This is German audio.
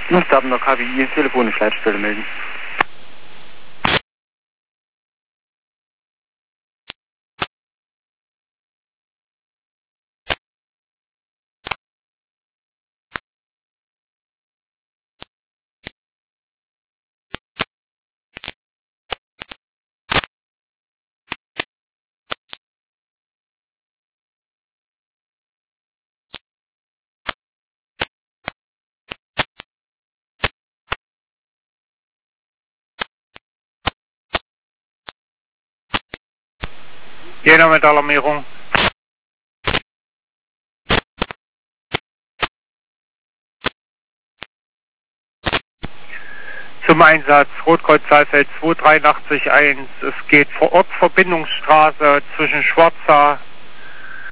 Nutzdaten der KWI, telefonisch Leitstelle melden. Jena mit Alarmierung. Zum Einsatz Rotkreuz Saalfeld 2881. Es geht vor Ort Verbindungsstraße zwischen Schwarza